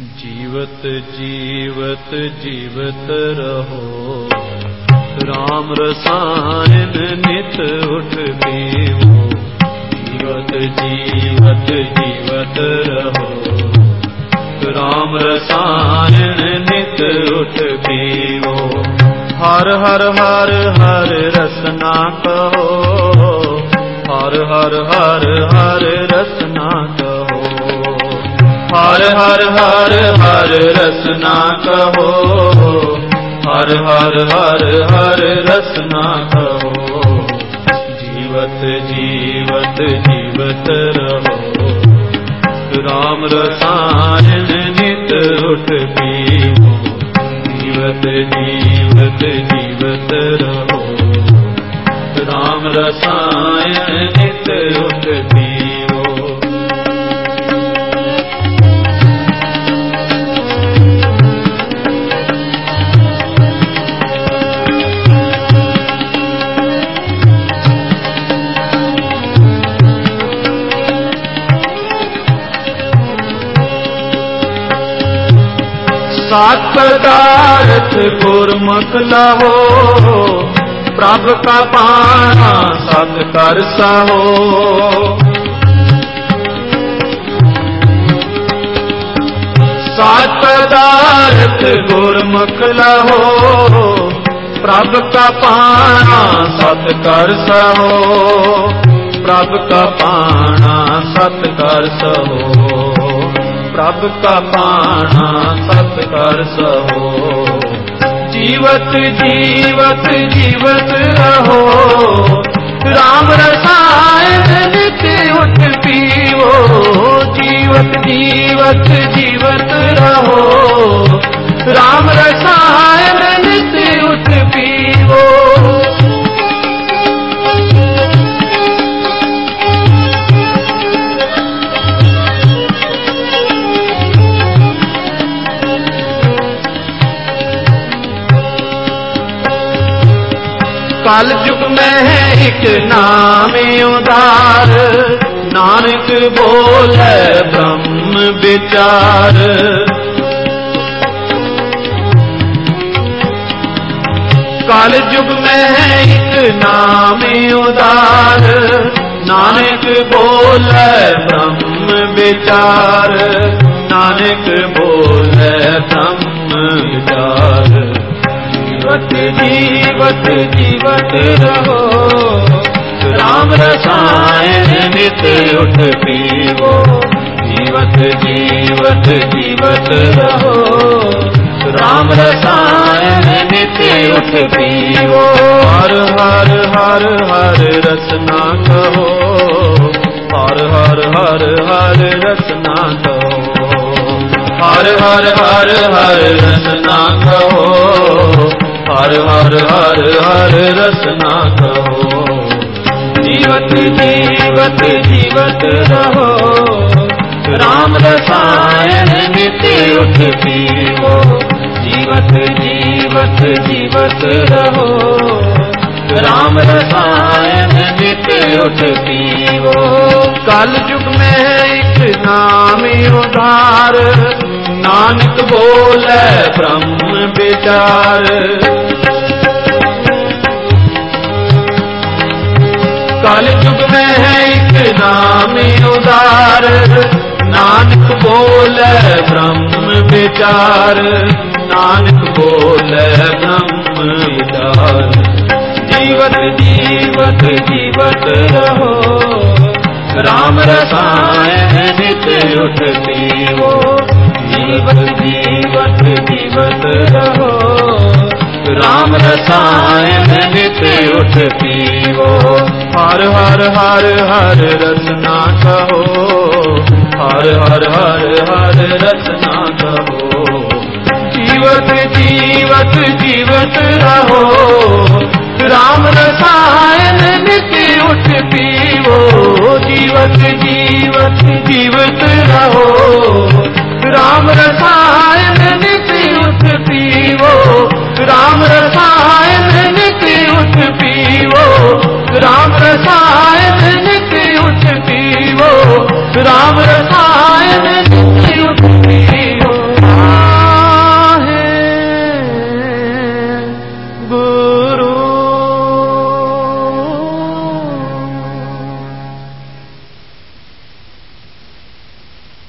जीवत जीवत जीवत रहो, राम रसायन नित उठ पीवो। जीवत जीवत जीवत रहो, राम रसायन नित उठ पीवो। हर हर हर हर रसना कहो, हर हर हर हर रसना कहो। हर हर हर हर रसना कहो, हर हर हर हर रसना कहो। जीवत जीवत जीवत रहो, राम रसायन नित उठ पीवो। जीवत जीवत जीवत रहो, राम रसायन नित उठ पीवो। सात पदार्थ गुरमुख लहो, प्रभु का पाना सत कर सहो। सात पदार्थ गुरमुख लहो, प्रभु का पाना सत कर सहो। प्रभु का पाना सत कर सहो, प्रभु का पाना सत कर सहो। जीवत जीवत जीवत रहो, राम रसायन नित उठ पीवो। जीवत जीवत जीवत रहो, राम रसायन नित उठ पीवो। कल युग में है एक नाम उदार, नानक बोले ब्रह्म विचार। कल युग में है एक नाम उदार, नानक बोले ब्रह्म विचार। नानक बोले ब्रह्म विचार। जीवत जीवत जीवत रहो, राम रसायन नित उठ पीवो। जीवत जीवत जीवत रहो, राम रसायन नित उठ पीवो। हर हर हर हर रसना कहो, हर हर हर हर रसना कहो। हर हर हर हर रसना कहो, हर हर हर हर रसना कहो। जीवत जीवत जीवत रहो, राम रसायन नित उठ पीवो। जीवत जीवत जीवत रहो, राम रसायन नित उठ पीवो। कल युग में एक नाम उदार, नानक बोले ब्रह्म विचार। कल युग में है एक नाम उदार, नानक बोले ब्रह्म विचार। नानक बोले ब्रह्म विचार। जीवत जीवत जीवत रहो, राम रसायन नित उठ पीवो। जीवत जीवत जीवत रहो, राम रसायन नित उठ पीवो। हर हर हर हर रसना कहो, हर हर हर हर रसना कहो। जीवत जीवत जीवत रहो, राम रसायन नित उठ पीवो। जीवत जीवत जीवत रहो, राम रसायन नित उठ पीवो। राम रसायन नित उठ पीवो। राम रसायन नित उठ पीवो। राम